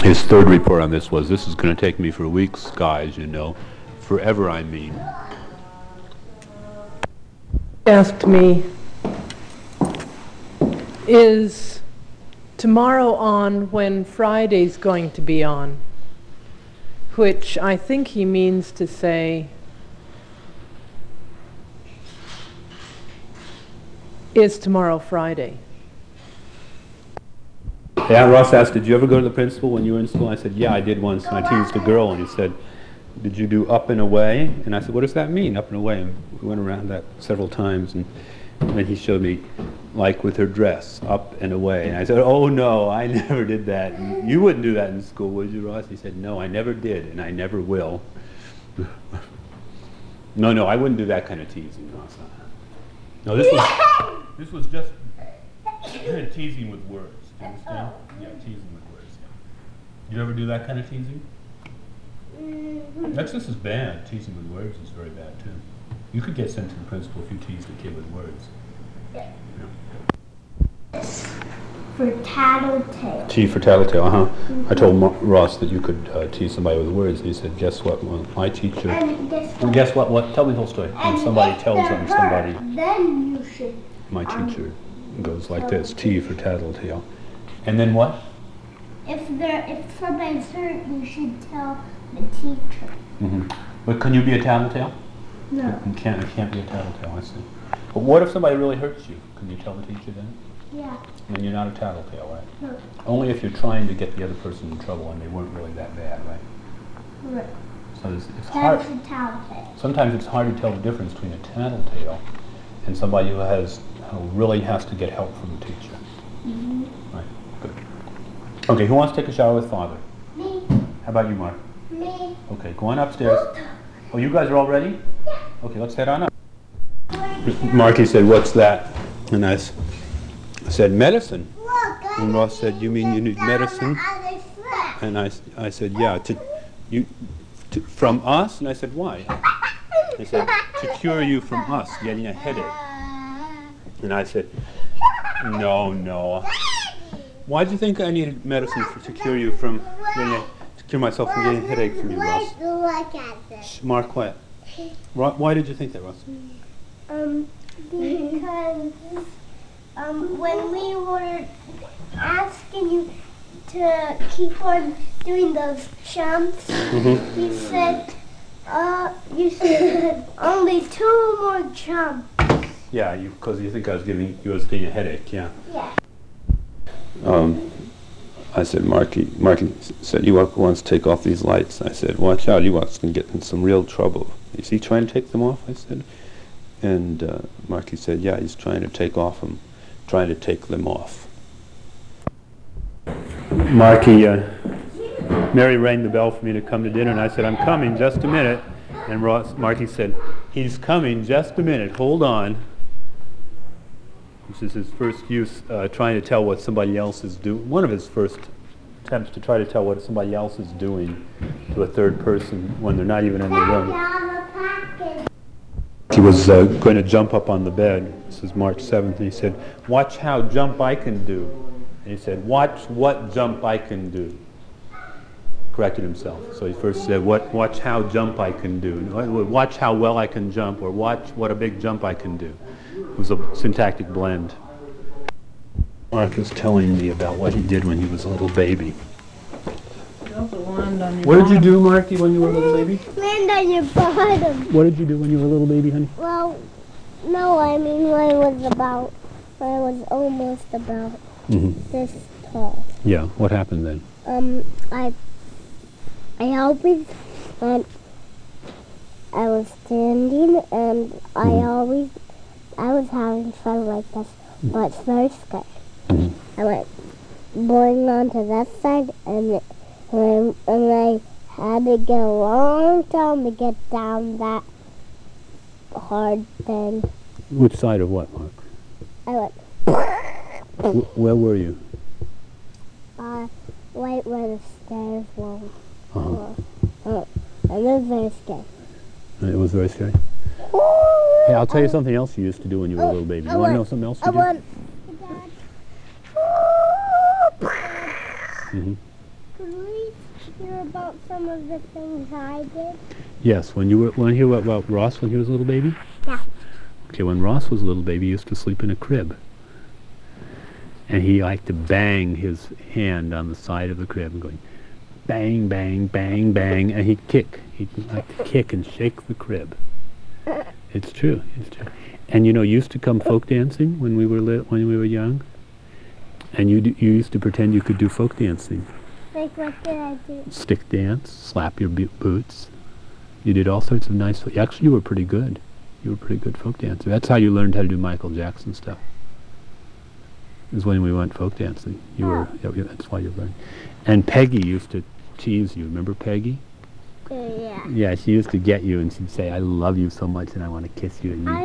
His third report on this was, "This is going to take me for weeks, guys, you know. Forever, I mean." Asked me, is tomorrow on when Friday's going to be on? Which I think he means to say, is tomorrow Friday? Yeah, Ross asked, "Did you ever go to the principal when you were in school?" I said, "Yeah, I did once, and I teased a girl," and he said, "Did you do up and away?" And I said, "What does that mean, up and away?" And we went around that several times, and then he showed me, like with her dress, up and away. And I said, "Oh no, I never did that. And you wouldn't do that in school, would you, Ross?" He said, "No, I never did, and I never will." No, I wouldn't do that kind of teasing, Ross. No, this was just teasing with words. Do you understand? Yeah, teasing with words. Yeah. You ever do that kind of teasing? That's just as bad. Teasing with words is very bad too. You could get sent to the principal if you teased a kid with words. Yeah. For tattletale. T for tattletale, I told Ross that you could tease somebody with words, and he said, "Guess what? Well, my teacher." And guess what? What? Tell me the whole story. When somebody tells them somebody. Then you should. My teacher goes like this: T for tattletale. And then what? If somebody's hurt, you should tell the teacher. But can you be a tattletale? No. You can't be a tattletale, I see. But what if somebody really hurts you? Can you tell the teacher then? Yeah. Then you're not a tattletale, right? No. Only if you're trying to get the other person in trouble and they weren't really that bad, right? Right. So it's hard. That's a tattletale. Sometimes it's hard to tell the difference between a tattletale and somebody who really has to get help from the teacher. Right. Good. Okay, who wants to take a shower with Father? Me. How about you, Mark? Me. Okay, go on upstairs. Oh, you guys are all ready? Yeah. Okay, let's head on up. Marky said, "What's that?" And I said, "Medicine." Look, And Ross said, "You mean you need medicine?" And I said, "Yeah, from us?" And I said, "Why?" He said, "To cure you from us getting a headache." And I said, No. Why do you think I needed medicine to cure you from to cure myself from getting a headache from you, Ross? Look at this. Shh, Mark, quiet. Why did you think that, Ross? Because when we were asking you to keep on doing those jumps, you said only 2 more jumps. Yeah, because you think I was getting a headache, yeah. Yeah. I said, Marky said, "Ewok wants to take off these lights." I said, "Watch out, Ewok's going to get in some real trouble." "Is he trying to take them off?" I said. And Marky said, "Yeah, he's trying to take them off. Marky, Mary rang the bell for me to come to dinner, and I said, "I'm coming, just a minute." And Marky said, "He's coming, just a minute, hold on." This is his first use, trying to tell what somebody else is doing. One of his first attempts to try to tell what somebody else is doing to a third person when they're not even in the room. He was going to jump up on the bed. This is March 7th, and he said, "Watch how jump I can do." And he said, "Watch what jump I can do." Corrected himself. So he first said, watch how jump I can do. Watch how well I can jump, or watch what a big jump I can do. It was a syntactic blend. Mark is telling me about what he did when he was a little baby. What did you do, Marky, when you were a little baby? Land on your bottom. What did you do when you were a little baby, honey? Well, no, I mean when I was almost about this tall. Yeah, what happened then? I always, I was standing and I was having fun like this, but it's very scary. I went going onto that side and I had to get a long time to get down that hard thing. Which side of what, Mark? I went. Where were you? Right where the stairs were. And it was very scary. It was very scary? Hey, I'll tell you something else you used to do when you were a little baby. You want to know something else you did? Can we hear about some of the things I did? Yes, when you were, want to hear about Ross when he was a little baby? Yeah. Okay, when Ross was a little baby, he used to sleep in a crib. And he liked to bang his hand on the side of the crib and going bang, bang, bang, bang, and he'd kick. He'd like to kick and shake the crib. It's true, it's true. And you know, you used to come folk dancing when we were when we were young, and you used to pretend you could do folk dancing. Like, what did I do? Stick dance, slap your boots. You did all sorts of nice. Actually, you were pretty good. You were a pretty good folk dancer. That's how you learned how to do Michael Jackson stuff. It was when we went folk dancing. You were. Yeah, that's why you learned. And Peggy used to tease you. Remember Peggy? Yeah. Yeah, she used to get you, and she'd say, "I love you so much, and I want to kiss you." And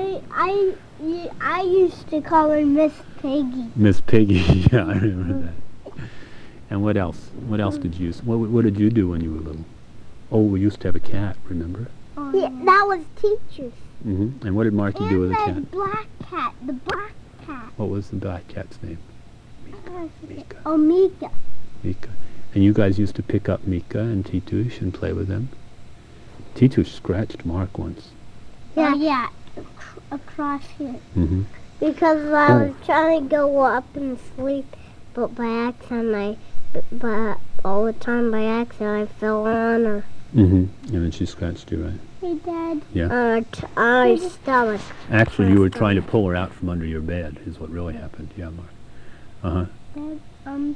I used to call her Miss Piggy. Miss Piggy. Yeah, I remember that. And what else? What else did you use? What did you do when you were little? Oh, we used to have a cat. Remember? Yeah, that was teachers. Mm-hmm. And what did Marky do with a And cat? the black cat. The black cat. What was the black cat's name? Mika. Oh, Mika. Mika. And you guys used to pick up Mika and Titush and play with them. Titush scratched Mark once. Yeah, yeah. Across here. Mm-hmm. Because I was trying to go up and sleep, but by accident but all the time by accident I fell on her. Mm-hmm. And then she scratched you, right? Hey, Dad. Yeah. Our stomach. Actually, you were trying to pull her out from under your bed, is what really happened. Yeah, Mark. Uh-huh. Dad,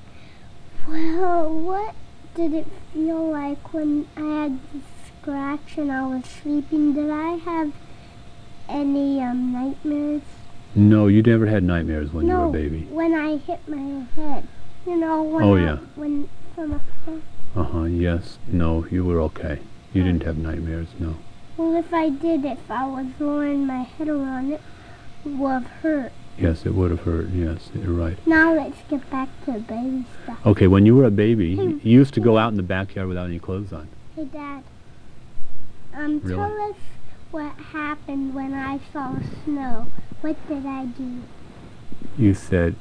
well, what did it feel like when I had the scratch and I was sleeping? Did I have any nightmares? No, you never had nightmares when you were a baby. When I hit my head. You know, when from up there. Uh-huh, yes. No, you were okay. You didn't have nightmares, no. Well, if I did, if I was lowering my head around, it would have hurt. Yes, it would have hurt. Yes, you're right. Now let's get back to the baby stuff. Okay, when you were a baby, you used to go out in the backyard without any clothes on. Hey, Dad. Really? Tell us what happened when I saw snow. What did I do? You said,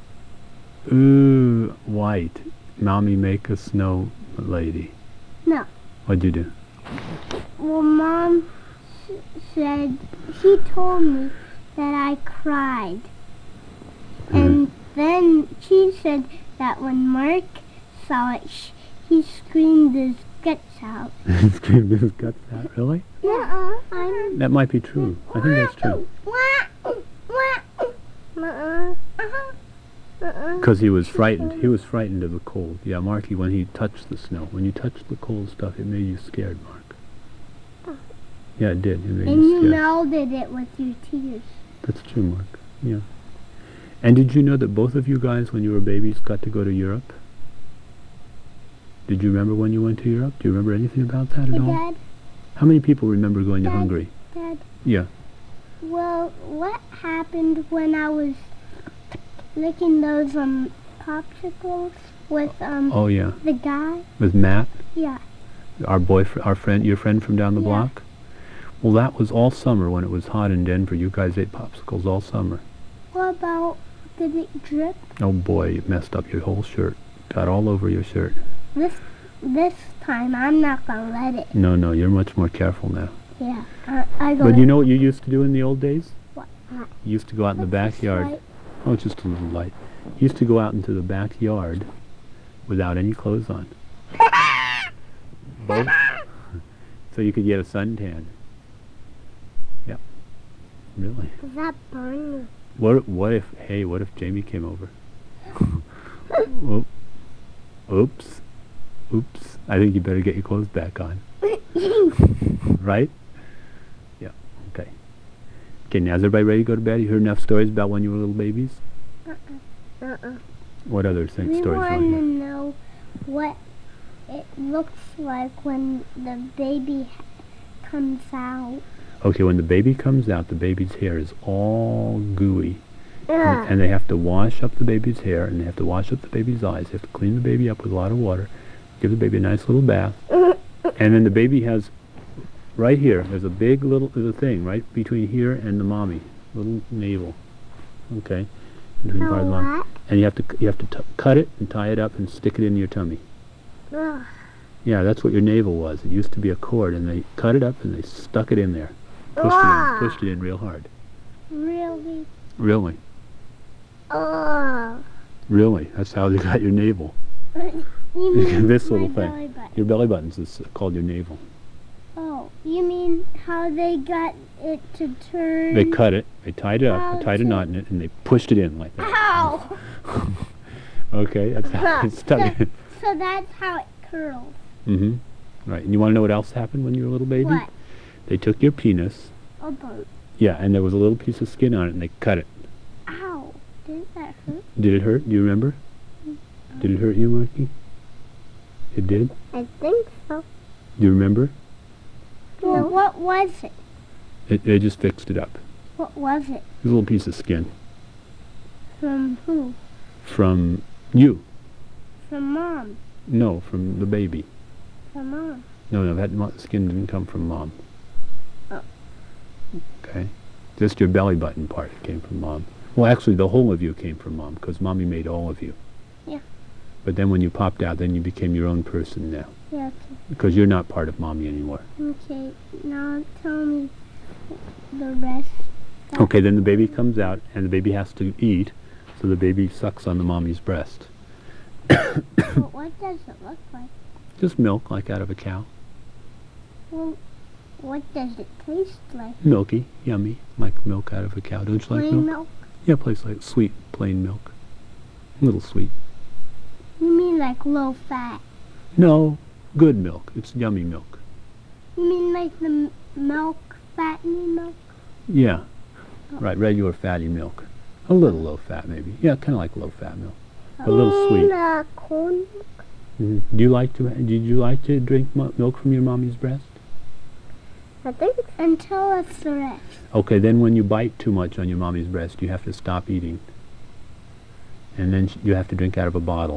"Ooh, white, mommy make a snow lady." No. What'd you do? Well, Mom said, she told me that I cried. And then she said that when Mark saw it, he screamed his guts out. Screamed his guts out, really? Yeah, That might be true. I think that's true. Because he was frightened. He was frightened of the cold. Yeah, Marky, when he touched the snow. When you touched the cold stuff, it made you scared, Mark. Yeah, it did. It made And you you scared. melted it with your tears. That's true, Mark. Yeah. And did you know that both of you guys, when you were babies, got to go to Europe? Did you remember when you went to Europe? Do you remember anything about that at Hey, all? Dad, How many people remember going to Dad. Hungary? Dad. Yeah. Well, what happened when I was licking those popsicles with Oh, yeah. the guy? With Matt, Yeah. our boyfriend, our friend, your friend from down the Yeah. block? Well, that was all summer when it was hot in Denver. You guys ate popsicles all summer. What about, did it drip? Oh boy, you messed up your whole shirt. Got all over your shirt. This time I'm not gonna let it. No, no, you're much more careful now. Yeah. I go. But you know what you used to do in the old days? What? You used to go out in the What's this backyard. light? Oh, it's just a little light. You used to go out into the backyard without any clothes on. Both. So you could get a suntan. Yeah. Really? Does that burn me? What if Jamie came over? Oops. Oops. I think you better get your clothes back on. Right? Yeah. Okay. Okay, now is everybody ready to go to bed? You heard enough stories about when you were little babies? What other We stories want want to you? know what it looks like when the baby comes out. Okay, when the baby comes out, the baby's hair is all gooey. Yeah. And they have to wash up the baby's hair, and they have to wash up the baby's eyes. They have to clean the baby up with a lot of water, give the baby a nice little bath. And then the baby has, right here, there's a there's a thing right between here and the mommy, little navel. Okay? Between part of the mommy. What? And you have to cut it and tie it up and stick it in your tummy. Ugh. Yeah, that's what your navel was. It used to be a cord, and they cut it up and they stuck it in there. Pushed it in real hard. Really? Really. Oh. Really. That's how they got your navel. You mean This my little belly thing. button. Your belly button's is called your navel. Oh, you mean how they got it to turn? They cut it, they tied it up, How they tied a to- knot in it, and they pushed it in like that. Ow! Okay, that's how it's stuck in. So that's how it curls. Mm-hmm. Right, and you want to know what else happened when you were a little baby? What? They took your penis, A boat. yeah, and there was a little piece of skin on it, and they cut it. Ow! Didn't that hurt? Did it hurt? Do you remember? Did it hurt you, Marky? It did? I think so. Do you remember? Well, what was it? They just fixed it up. What was it? It was a little piece of skin From who? from you. From Mom. No, from the baby. From Mom. No, that skin didn't come from Mom. Oh. Okay? Just your belly button part came from Mom. Well, actually, the whole of you came from Mom, because Mommy made all of you. Yeah. But then when you popped out, then you became your own person now, Yeah. because you're not part of Mommy anymore. Okay. Now tell me the rest. Okay, then the baby comes out, and the baby has to eat, so the baby sucks on the Mommy's breast. But what does it look like? Just milk, like out of a cow. Well, what does it taste like? Milky, yummy, like milk out of a cow. Don't you like Plain milk? milk? Yeah, plain like sweet, plain milk. A little sweet. You mean like low fat? No, good milk. It's yummy milk. You mean like the milk, fattening milk? Yeah, right, regular fatty milk. A little low fat, maybe. Yeah, kind of like low fat milk. A little sweet. Corn milk? Mhm. Did you like to drink milk from your Mommy's breast? I think and tell us the rest. Okay, then when you bite too much on your Mommy's breast, you have to stop eating. And then you have to drink out of a bottle.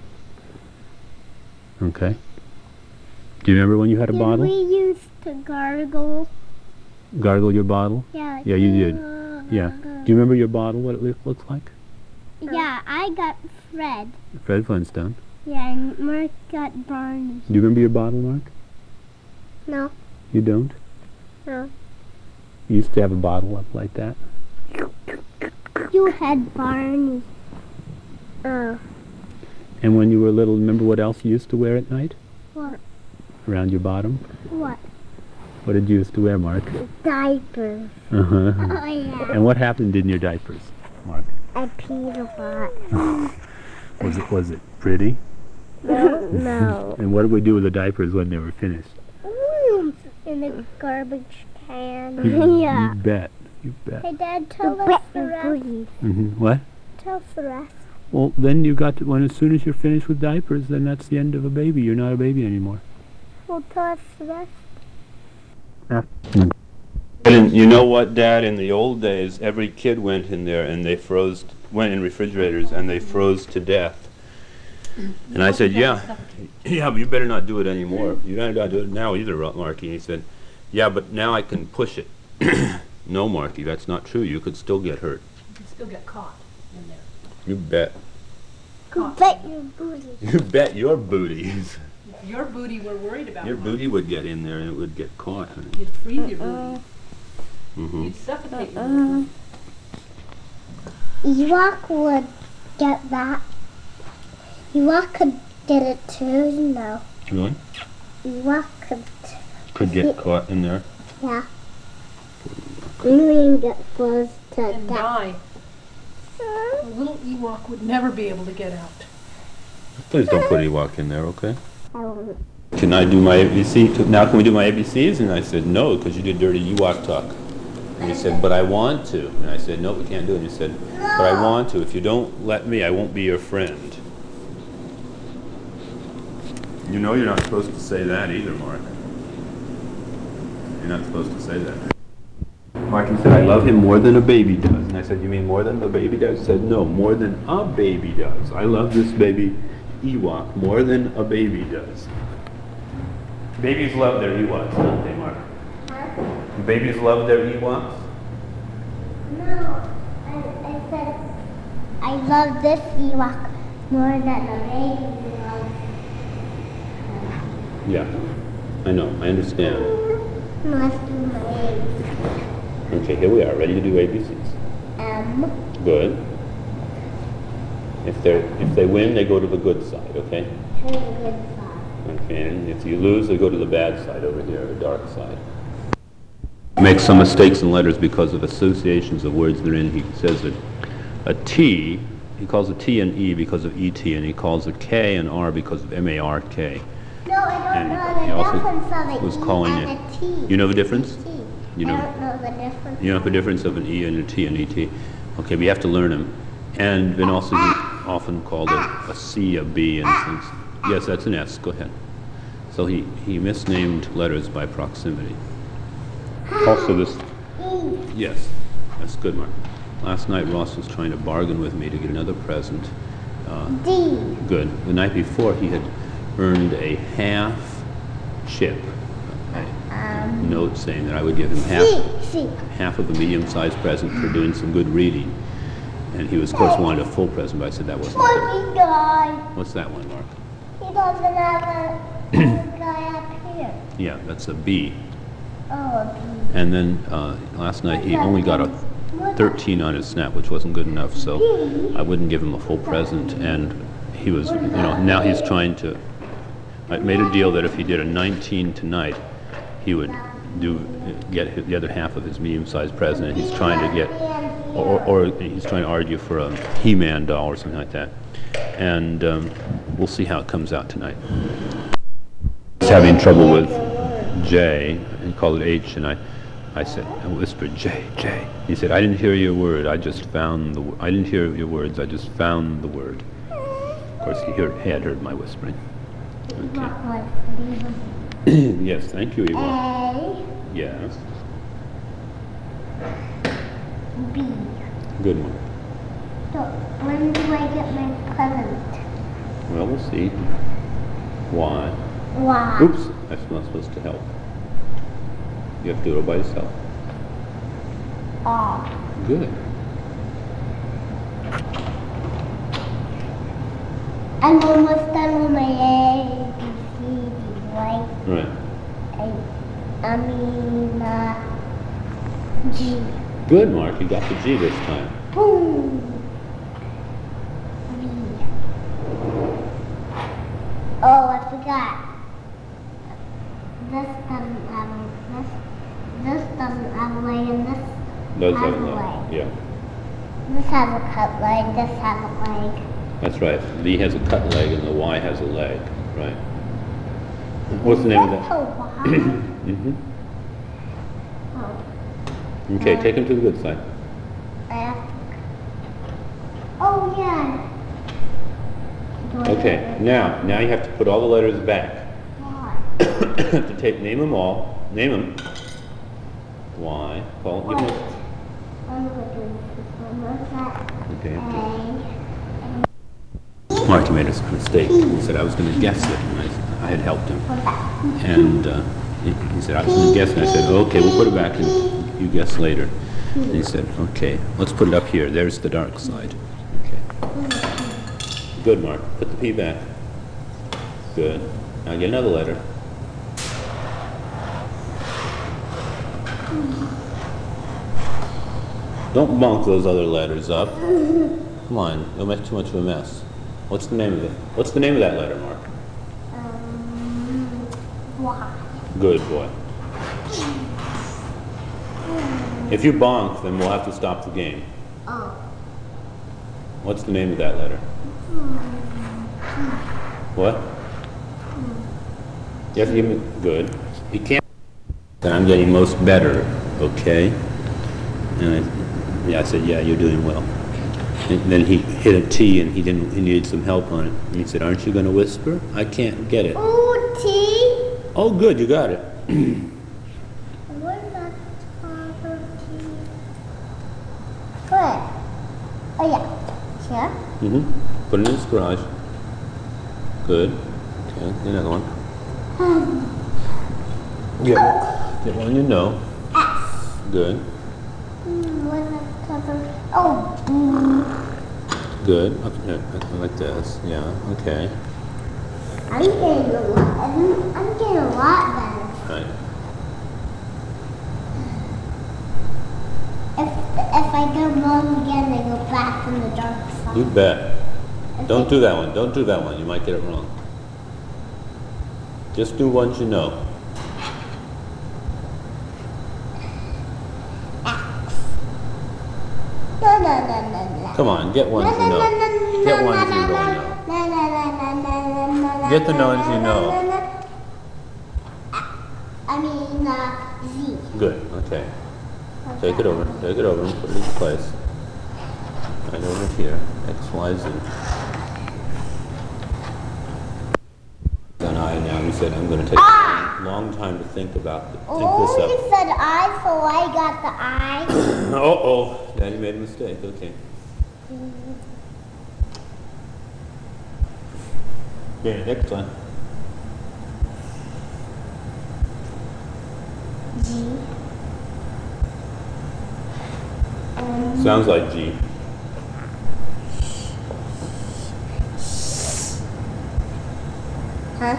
Okay? Do you remember when you had a bottle? We used to gargle. Gargle your bottle? Yeah. Like, Yeah, you did. Yeah. Do you remember your bottle, what it looks like? Yeah, I got Fred. Fred Flintstone. Yeah, and Mark got Barney. Do you remember your bottle, Mark? No. You don't? No. You used to have a bottle up like that? You had Barney. Oh. And when you were little, remember what else you used to wear at night? What? Around your bottom? What? What did you used to wear, Mark? Diapers. Uh-huh. Oh, yeah. And what happened in your diapers, Mark? I peed a lot. Was it pretty? No. And what did we do with the diapers when they were finished? In a garbage can. You bet. You bet. Hey, Dad, tell us the rest. What? Tell us the rest. Well, then you got to, as soon as you're finished with diapers, then that's the end of a baby. You're not a baby anymore. Well, tell us the rest. And you know what, Dad? In the old days, every kid went in there and they went in refrigerators and they froze to death. And I said, yeah, but you better not do it anymore. You better not do it now either, Marky. And he said, yeah, but now I can push it. No, Marky, that's not true. You could still get hurt. You can still get caught in there. You bet. You bet your booty. You bet your booties. If your booty were worried about Your Mom, booty would get in there and it would get caught. you'd freeze your booty. Mm-hmm. You'd suffocate your booty. Ewok would get that. Ewok could get it too, you know. Really? Ewok Could get caught in there. yeah. You get froze to And death. die. A little Ewok would never be able to get out. Please don't put Ewok in there, okay? I won't. Can I do my ABC? Now can we do my ABCs? And I said, no, because you did dirty Ewok talk. And he said, but I want to. And I said, no, we can't do it. And he said, but I want to. If you don't let me, I won't be your friend. You know you're not supposed to say that either, Mark. You're not supposed to say that. Marky said, I love him more than a baby does. And I said, you mean more than the baby does? He said, no, more than a baby does. I love this baby Ewok more than a baby does. Babies love their Ewoks, don't they, Mark? Do babies love their Ewoks? No, I said I love this Ewok more than the baby Ewok. Yeah, I know, I understand. Let's do my A's. Okay, here we are, ready to do ABCs. M. Good. If they win, they go to the good side, okay? Here's a good side. Okay, and if you lose, they go to the bad side over here, the dark side. Makes some mistakes in letters because of associations of words they're in. He says that a T, he calls a T an E because of ET, and he calls a K an R because of MARK. No, I don't And know he the also difference of was an E calling and it- a T. You know the difference? T. You know- I don't know the difference. You know the difference of an E and a T and ET? Okay, we have to learn them. And then also he often called a C a B and things. Yes, that's an S, go ahead. So he misnamed letters by proximity. Also this, E. yes, that's good, Mark. Last night Ross was trying to bargain with me to get another present. D. Good. The night before he had earned a half chip. A note saying that I would give him C. half of a medium-sized present for doing some good reading. And he was, of course, wanted a full present, but I said that wasn't good. Monkey guy. What's that one, Mark? He doesn't have a guy up here. Yeah, that's a B. Oh, a B. And then last night he only got a 13 on his snap, which wasn't good enough, so I wouldn't give him a full present. And he was, now he's trying to, I made a deal that if he did a 19 tonight, he would get the other half of his medium-sized present. And he's trying to get, or he's trying to argue for a He-Man doll or something like that. And we'll see how it comes out tonight. He's having trouble with J, and he called it H, and I said, I whispered, J. He said, I didn't hear your word, I just found the I didn't hear your words, I just found the word. Of course, he had heard my whispering. Okay. Yes, thank you, Eva. A. Yes. B. Good one. So, when do I get my present? Well, we'll see. Why? Y. Oops, that's not supposed to help. You have to do it all by yourself. R. Good. I'm almost done with my A, B, C, D, right? Right. G. Good, Mark. You got the G this time. Boom. V. Oh, I forgot. This doesn't have a, this doesn't have a leg, and this Does has have a a leg. leg. Yeah. This has a cut leg, this has a leg. That's right. The D has a cut leg and the Y has a leg. Right. What's the name of That's that? a Y. Mm-hmm. Oh, Okay, take him to the good side. I have to. Oh, yeah. Do I Okay, have now you have to put all the letters back. Y. Name them all. Name them. Y. Paul, give Wait. me. I'm going to do this one. What's that? Okay. A. Marty made a mistake. He said I was going to guess it, and I had helped him. What's that? And he said I was going to guess, and I said, okay, we'll put it back, and you guess later. And he said, okay, let's put it up here. There's the dark side. Okay. Good, Mark. Put the P back. Good. Now get another letter. Don't bunk those other letters up. Come on, you'll make too much of a mess. What's the name of it? What's the name of that letter, Mark? Y. Good boy. If you bonk, then we'll have to stop the game. Oh. What's the name of that letter? What? You have to give me good. You can't. Then I'm getting most better, okay? And I said, yeah, you're doing well. And then he hit a T and he needed some help on it. And he said, aren't you going to whisper? I can't get it. Ooh, T. Oh, good, you got it. Where's that other T? Where? Oh, yeah. Here. Mm-hmm. Put it in his garage. Good. Okay, another one. Get one you know. S. Good. Where's that other? Oh. Good. Like this. Yeah. Okay. I'm getting 11. I'm You bet. Don't do that one. Don't do that one. You might get it wrong. Just do ones you know. No, no, no, no, no. Come on, get ones you know. Get ones you really know. Get the ones you know. I mean, Z. Good, okay. Take it over and put it in place. Right over here, X, Y, Z. An I now, he said, I'm going to take a long time to think about it. Oh, you said I, so I got the I. Uh-oh, Daddy made a mistake, okay. Yeah, next time. G. Sounds like G. Huh?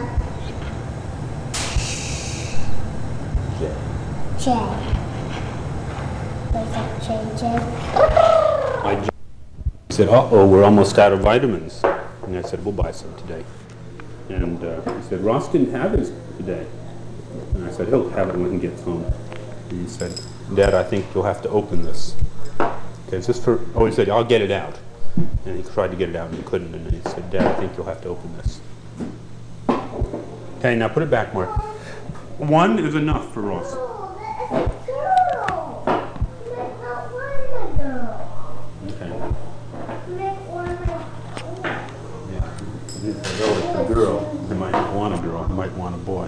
J. J. What's that, J? My J. He said, uh-oh, we're almost out of vitamins. And I said, we'll buy some today. And he said, Ross didn't have his today. And I said, he'll have it when he gets home. And he said, Dad, I think you'll have to open this. Okay, is this for, oh, he said, I'll get it out. And he tried to get it out and he couldn't. And he said, Dad, I think you'll have to open this. Okay, now put it back, Mark. One is enough for Ross. Okay. Yeah. If it's a girl, they might not want a girl, they might want a boy.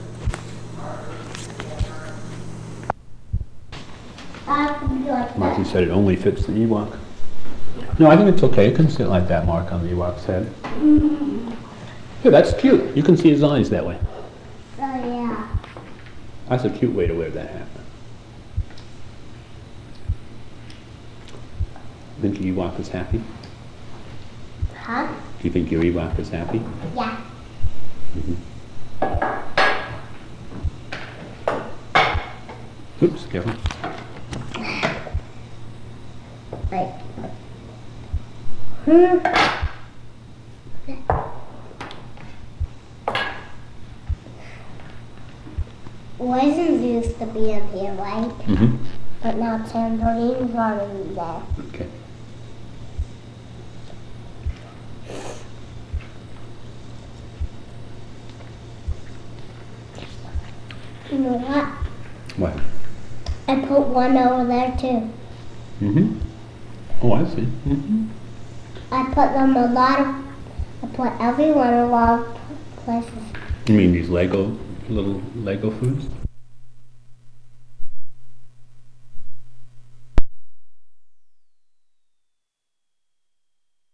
Marky said it only fits the Ewok. No, I think it's okay. It can sit like that, Mark, on the Ewok's head. Yeah, that's cute. You can see his eyes that way. Oh, yeah. That's a cute way to wear that hat. Think your Ewok is happy? Huh? Do you think your Ewok is happy? Yeah. Oops, careful. Like. Raisins used to be up here, right? But now tambourines are in there. Okay. You know what? What? I put one over there too. Oh, I see. I put them a lot of, I put everyone a lot of places. You mean these Lego, little Lego foods?